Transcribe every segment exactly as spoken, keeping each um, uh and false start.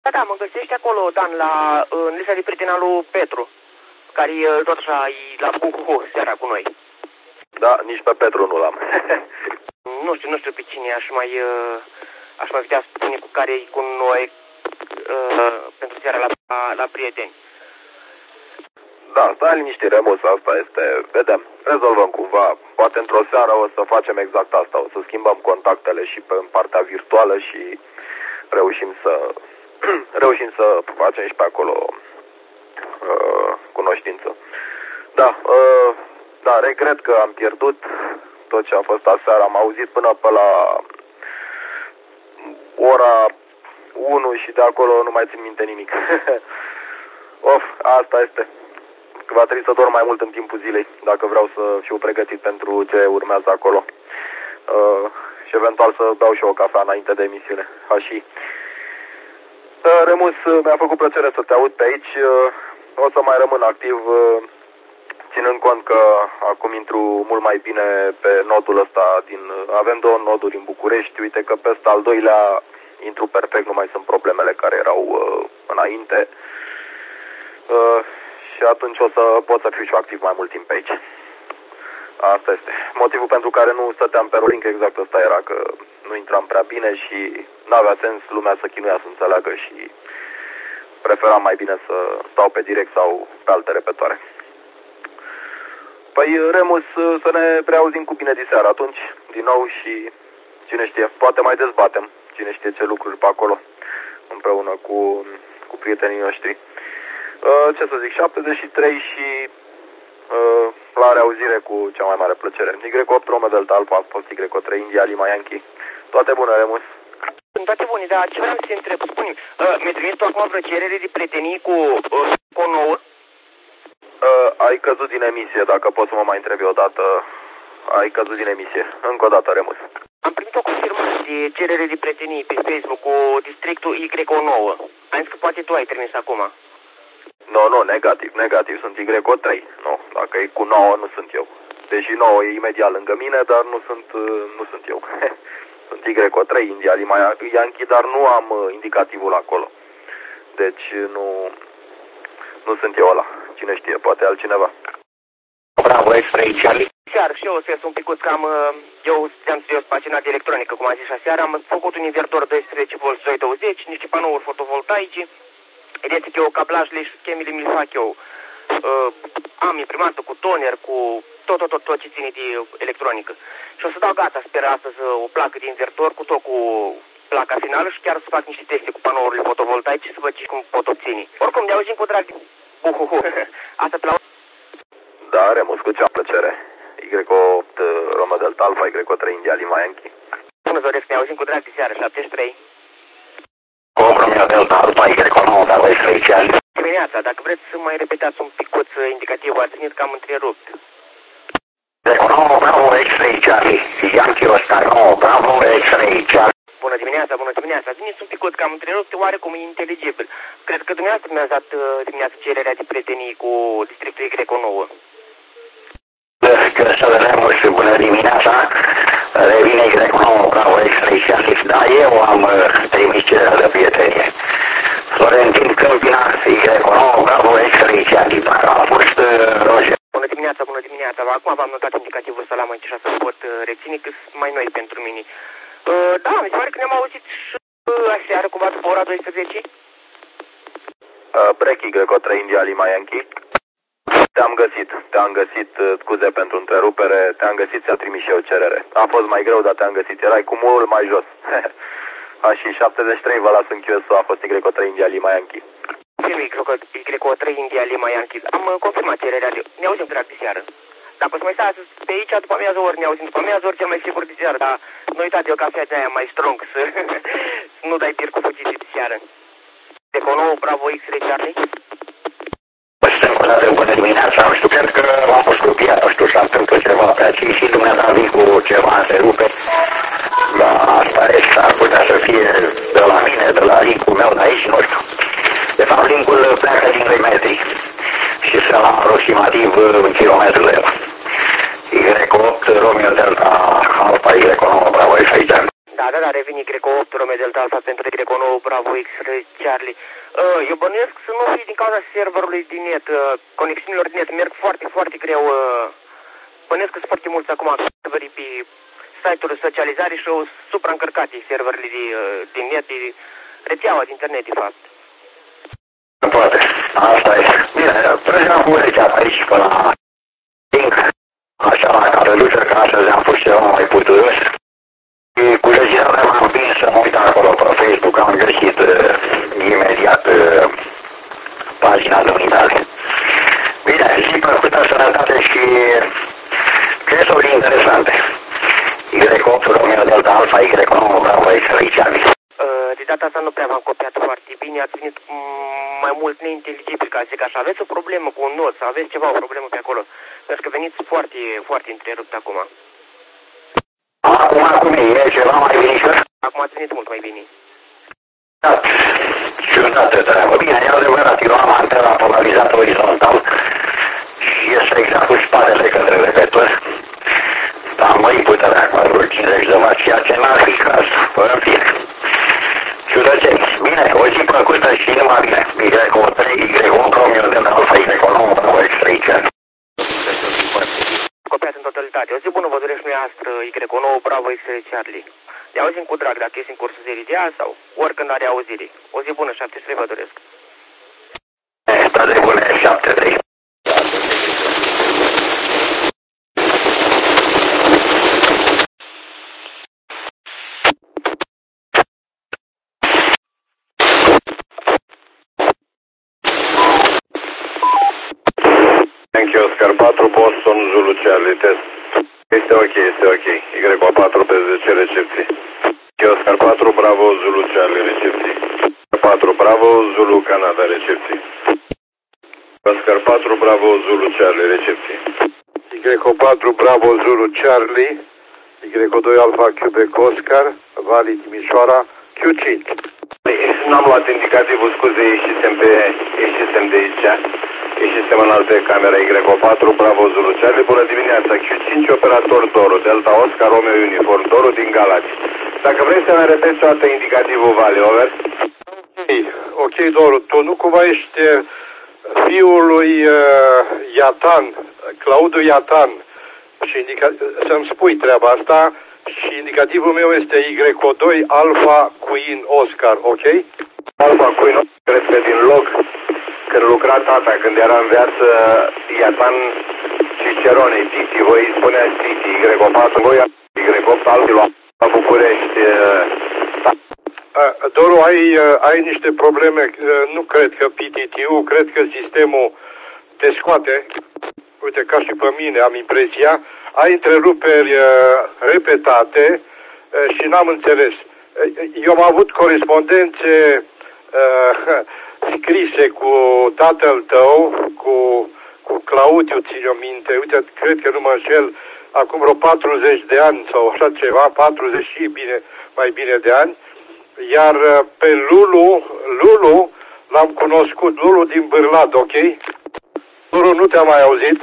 Da, da, mă găsești acolo, Dan, la, în lista de prieteni al lui Petru, care tot așa e la Bucuhu seara cu noi. Da, nici pe Petru nu l-am. Nu știu, nu știu pe cine aș mai, aș mai putea spune cu care e cu noi uh, pentru seara la, la, la prieteni. Da, stai liniștit, Remus, asta este, vedem, rezolvăm cumva, poate într-o seară o să facem exact asta, o să schimbăm contactele și pe partea virtuală și reușim să, reușim să facem și pe acolo uh, cunoștință. Da, uh, da, regret că am pierdut tot ce a fost aseară, am auzit până pe la ora unu și de acolo nu mai țin minte nimic. Of, asta este. Va trebui să dorm mai mult în timpul zilei, dacă vreau să fiu pregătit pentru ce urmează acolo. Uh, și eventual să beau și o cafea înainte de emisiune. Ha, și. Uh, Remus, mi-a făcut plăcere să te aud pe aici. Uh, o să mai rămân activ, uh, ținând cont că acum intru mult mai bine pe nodul ăsta. Din, uh, avem două noduri în București. Uite că peste al doilea intru perfect, nu mai sunt problemele care erau uh, înainte. Uh, Și atunci o să pot să fiu și activ mai mult timp pe aici. Asta este. Motivul pentru care nu stăteam pe rolling exact ăsta era că nu intram prea bine și n-avea sens lumea să chinuia să înțeleagă și preferam mai bine să stau pe direct sau pe alte repetoare. Păi, Remus, să ne preauzim cu bine diseară atunci, din nou și cine știe, poate mai dezbatem cine știe ce lucruri pe acolo, împreună cu, cu prietenii noștri. Uh, ce să zic, șaptezeci și trei și uh, la reauzire cu cea mai mare plăcere. Y opt Romeo Delta Alpha, a fost Y trei India Lima Yankee. Toate bune, Remus? Toate bune, dar ce vreau să te întreb, spune-mi, uh, mi-ai trimis tu acum vreo cerere de prietenii cu, uh, cu o nouă? Uh, ai căzut din emisie, dacă poți să mă mai întrebi o dată. Ai căzut din emisie. Încă o dată, Remus. Am primit o confirmare de cerere de prietenii pe Facebook cu districtul Y nouă. Am zis că poate tu ai trimis acum. Nu, nu, negativ, negativ, sunt Y trei. Nu, dacă e cu nouă, nu sunt eu. Deși nouă e imediat lângă mine, dar nu sunt, nu sunt eu. Sunt Y trei, India Lima Yankee, dar nu am indicativul acolo. Deci nu, nu sunt eu ăla. Cine știe, poate altcineva. Bravo, X trei Charlie. Seară și eu o să ies un picuț, că am, eu am serios pasionat de electronică, cum am zis aseară, am făcut un invertor doisprezece volți doi douăzeci, niște panouri fotovoltaice. Vedeți că eu cablajele și schemele mi le fac eu. Uh, am imprimantă cu toner, cu tot, tot, tot, tot ce ține de electronică. Și o să dau gata, sper astăzi, o placă de invertor cu tot cu placa finală și chiar să fac niște teste cu panourile fotovoltaice să văd ce cum pot obține. Oricum, ne auzim cu drag. Buhuhu. Asta pe la... Da, Remus, cu cea plăcere. Y opt Romeo Delta Alpha, Y trei India Lima Yankee. Bună, doresc, ne auzim cu drag de seară, șaptezeci și trei. Romeo Delta Alpha, Y nouă, Bravo, X trei Charlie. Dimineața, dacă vreți să mai repetați un picuț indicativul, ați venit că am întrerupt. Y nouă, Bravo, X trei Charlie. Yankee Oscar nouă, Bravo, X trei Charlie. Bună dimineața, bună dimineața. Veniți un picuț că am întrerupt, oarecum e inteligibil. Cred că dumneavoastră mi-ați dat uh, dimineața cererea de prietenii cu districtul Y nouă. Să vedem, și bună dimineața. Revine Y nouă, Bravo, X trei Charlie. Da, eu am uh, trimis cererea de prietenie. Florentin Câmpina, Y nouă, Bravo, X trei Charlie. Dacă a fost uh, Roger. Bună dimineața, bună dimineața. Acum v-am notat indicativul să l-am aici să pot uh, reține, că sunt mai noi pentru mine. Uh, da, mi se pare că ne-am auzit și uh, aseară, cumva după ora douăsprezece. Uh, Break Y trei India Lima Yankee. Te-am găsit, te-am găsit, scuze pentru întrerupere, te-am găsit, ți-a trimis și eu cerere. A fost mai greu, dar te-am găsit, erai cu mult mai jos. A, și șaptezeci și trei vă las în Q S O, a fost Y trei India Lima Yankee. Y trei India Lima Yankee. Am confirmat cererea, ne auzim drag de seară. Dacă o să mai stai astăzi pe aici, după amiază ori ne auzim după amiază ori cel mai sigur de seară, dar nu uitați, eu cafea de aia mai strong să, să nu dai tir cu fugite de seară. De nouă, Bravo, X trei Charlie. Stăpână, bună dimineața, nu știu, cred că am fost copiat, nu știu, s-a întâmplat ceva pe aici și dumneavoastră vin cu ceva întrerupe. Dar asta e, s-ar putea să fie de la mine, de la link-ul meu de aici, nu știu. De fapt, link-ul pleacă din doi metri și sunt la aproximativ un kilometru de el. Y opt Romeo Delta Alpha, Y nouă, Bravo, X trei Charlie. Da, Da, da, da, revin Y opt, Romeo Delta Alpha pentru Y nouă, Bravo X-Ray Charlie. Uh, eu bănuiesc să nu fie din cauza serverului din net, uh, conexiunilor din net merg foarte, foarte greu. Uh, bănuiesc că sunt foarte mulți acum serverii pe site-uri de socializare și au supraîncărcate serverele de, uh, din net, de rețeaua de internet, de fapt. Poate, asta e. Bine, treceam cu urechea pe aici până la Link, așa la Capeluță, că astăzi am fost ceva mai puturos. Și curiozitate m-am împins să mă uit acolo pe Facebook, am găsit uh, imediat uh, pagina dumitale. Bine, zi plăcută, sănătate și gesturi interesante. Y opt, Romeo Delta Alpha, Y nouă, Bravo X-Ray Charlie. Uh, de data asta nu prea v-am copiat foarte bine, ați venit mai mult neinteligibil, ca să zic așa. Aveți o problemă cu un not sau aveți ceva, o problemă pe acolo? Pentru că veniți foarte, foarte întrerupt acum. Acum, acum e ceva mai bine? Acum ați venit mult mai bine. Da, ciudată treabă. Bine, e adevărat, eu am antena polarizată orizontal și este exact cu spatele către repetor. Dar măi puterea cu vreo cincizeci de watt, ceea ce n-ar fi caz, în fine. Ciudățeni. Bine, o zi plăcută și numai bine. Y trei, Y opt, Romeo Delta Alpha, Y nouă, Bravo X-Ray Charlie. Copiați în totalitate. O zi bună vă doresc noastră, Y nouă, Bravo X-Ray Charlie. Ne auzim cu drag dacă ești în cursul zilei de azi sau oricând are auzire. O zi bună, șapte trei vă doresc. Da, de bună, șapte trei. Thank you, Oscar patru, Boston, Zulu, Charlie, test. Este ok, este ok. Y patru pe zece, recepție. Oscar patru, Bravo, Zulu, Charlie, recepție. patru, Bravo, Zulu, Canada, recepție. Oscar patru, Bravo, Zulu, Charlie, recepție. Y patru, Bravo, Zulu, Charlie. Y doi, Alpha, Quebec, Oscar, Vali, Timișoara, Q cinci. N-am luat indicativul, scuze, ieșisem pe, ieșisem de aici. Ieșisem în alte camere. Y patru, Bravo, Zulu, Charlie. Bună dimineața, Q cinci, operator Doru, Delta Oscar, Romeo Uniform, Doru din Galați. Dacă vrei să ne repeți o dată indicativul Vali, over? Ok, Doru, tu nu cumva ești fiul lui uh, Iatan, Claudiu Iatan, și indica... să-mi spui treaba asta, și indicativul meu este Y doi, Alpha, Queen, Oscar, ok? Alpha, Queen, cred că din log, când lucra tata, când era în viață, Iatan Cicerone, Titi, voi îi spuneați Titi, Y patru, voi Y opt, alții la București. Da. Doru, ai, ai niște probleme, nu cred că P T T-ul, cred că sistemul te scoate, uite, ca și pe mine am impresia, ai întreruperi repetate și n-am înțeles. Eu am avut corespondențe uh, scrise cu tatăl tău, cu, cu Claudiu, ține-o minte, uite, cred că nu mă înșel, acum vreo patruzeci de ani sau așa ceva, patruzeci și bine, mai bine de ani, iar pe Lulu, Lulu l-am cunoscut, Lulu din Bârlad, ok? Lulu, nu te-am mai auzit?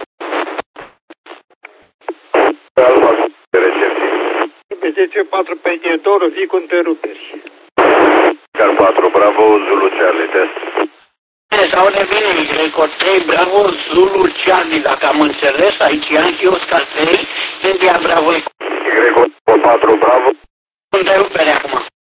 Pe zece patru pe Doru, vii cu întreruperi. Car patru, Bravo, Zulu, Charlie, test. Sau de bine, Y trei, Bravo, Zulu, Charlie, dacă am înțeles, aici Yankee, Oscar trei, India, Bravo. Y patru, Bravo. Întrerupere acum.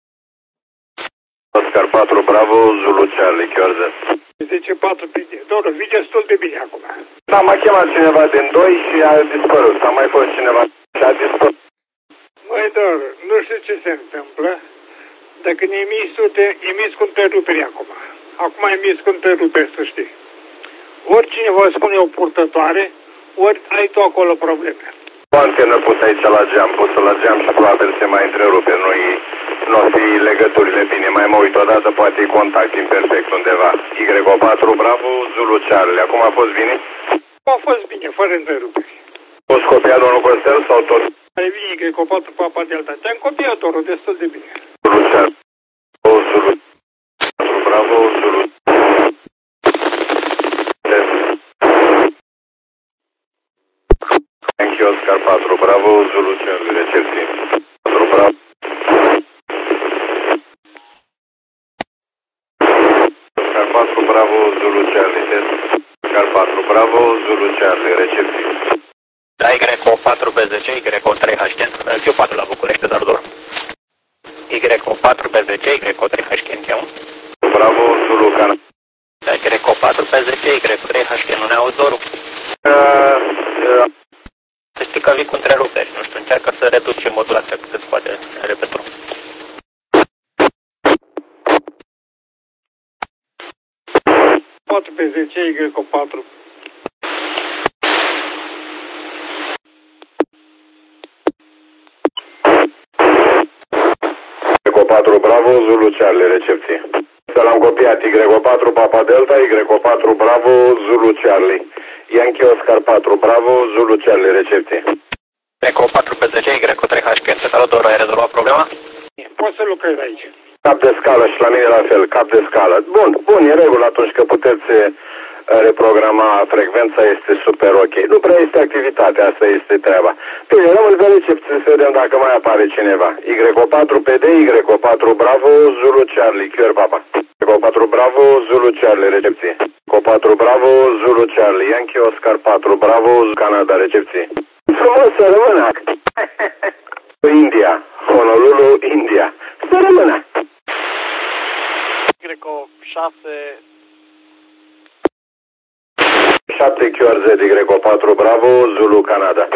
Oscar patru, Bravo, Zulu, Charlie, Chiorze. zece patru pe Doru, vii destul de bine acum. Da, m-a chemat cineva din doi și a dispărut. A mai fost cineva și a dispărut. Măi, Doru, nu știu ce se întâmplă. Dacă ne emiți tu, te emiți cu întreruperi acum. Acum emiți cu întreruperi, să știi. Oricine vă spune o purtătoare, ori ai tu acolo probleme. O antenă pus aici la geam, pusă la geam și probabil se mai întrerupe. Nu-i, nu o fi legăturile bine. Mai mă uit odată, poate e contact imperfect undeva. Y patru, Bravo, Zulu, Charlie. Acum a fost bine? A fost bine, fără întreruperi. Poți copia domnul Costel sau tot? Mai bine Y patru, Papa Delta. Te-am copiat, Doru, destul de bine. Zulu, Charlie. Zulu, Bravo, Zulu. Thank you, Oscar patru, Bravo, Zulu, Charlie, recepție. patru, Bravo. Oscar patru, Bravo, Zulu, Charlie, test. Oscar patru, Bravo, Zulu, Charlie, recepție. Da, Y O patru B zece, Y O trei H N, Q patru la București, Zardor. Y O patru B zece, Y O trei H N, unu. Bravo, Zulu, Canada. Da, Y O patru B zece, Y O trei H N, nu ne auzi, Doru? Uh, uh. Să știi că vii cu întreruperi, nu știu, încearcă să reduci modulația cât îți poate repetul. patru pe zece, Y O patru. Y O patru, Bravo, Zulu, Charlie, recepție. Să l-am copiat, Y O patru, Papa Delta, Y O patru, Bravo, Zulu, Charlie. Yankee Oscar patru, Bravo, Zulu, Charlie, recepție. Y O patru pe zece, Y O trei H N, Salut, Doru, ai rezolvat problema? Poți să lucrezi aici. Cap de scală și la mine la fel, cap de scală. Bun, bun, e regulă atunci că puteți reprograma frecvența, este super ok. Nu prea este activitate, asta este treaba. Bine, rămân pe recepție să vedem dacă mai apare cineva. Y O patru P D, Y O patru Bravo, Zulu, Charlie, Chior Papa. Y O patru Bravo, Zulu, Charlie, recepție. Y O patru Bravo, Zulu, Charlie, Yankee Oscar patru, Bravo, Canada, recepție. Frumos să rămână! India, Honolulu, India. Să rămână! Y O șase... șapte Q R Z, Y O patru Bravo, Zulu, Canada.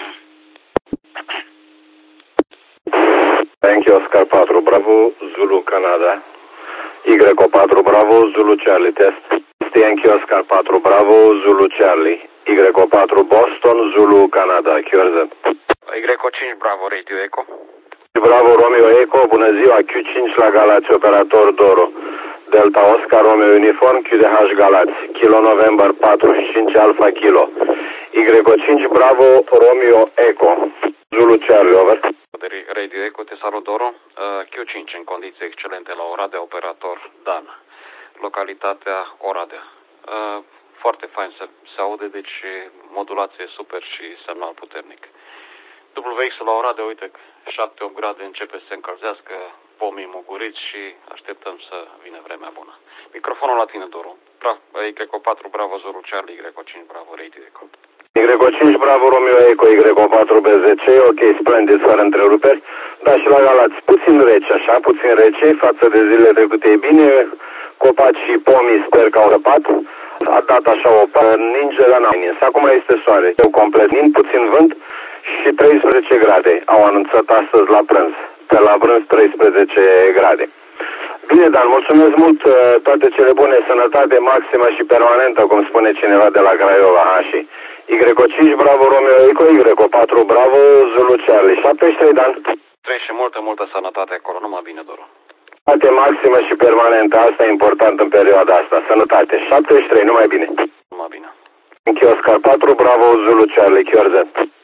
Yankee Oscar patru, Bravo, Zulu, Canada. Y O patru Bravo, Zulu, Charlie, test. Yankee Oscar patru, Bravo, Zulu, Charlie. Y O patru Boston, Zulu, Canada, Q R Z. Y O cinci Bravo, Radio Echo. Bravo, Romeo Echo, bună ziua, Q cinci la Galați, operator Doru. Delta Oscar, Romeo Uniform, Q D H Galați, Kilo November patruzeci și cinci Alpha Kilo. Y O cinci Bravo, Romeo Echo, Zulu Charlie, over. Radio Echo, te salut, Doru. Q cinci în condiții excelente la Oradea, operator Dan. Localitatea Oradea. Foarte fain se, se aude, deci modulație super și semnal puternic. W X la Oradea, uite, șapte opt grade începe să se încălzească, pomii muguriți și așteptăm să vină vremea bună. Microfonul la tine, Doru. Y O patru Bravo, Zulu, Charlie, Y O cinci Bravo, Radio Echo. Y O cinci Bravo, Romeo Echo, Y O patru B zece, ok, splendid, fără întreruperi. Da, și la Galați, puțin rece, așa, puțin rece, față de zilele trecute e bine, copaci și pomii sper că au răpat. A dat așa o ninge, dar n-a nins. Acum este soare, eu complet nin, puțin vânt și treisprezece grade. Au anunțat astăzi la prânz. Pe la prânz treisprezece grade. Bine, Dan, mulțumesc mult, toate cele bune, sănătate maximă și permanentă, cum spune cineva de la Craiova, ha, și Y O cinci Bravo, Romeo Echo, Y O patru Bravo, Zulu, Charlie, șaptezeci și trei, Dan. Trei și multă, multă sănătate acolo, numai bine, Doru. Sănătate maximă și permanentă, asta e important în perioada asta, sănătate, șaptezeci și trei, numai bine. Numai bine. Yankee Oscar patru, Bravo, Zulu, Charlie, Q R Z.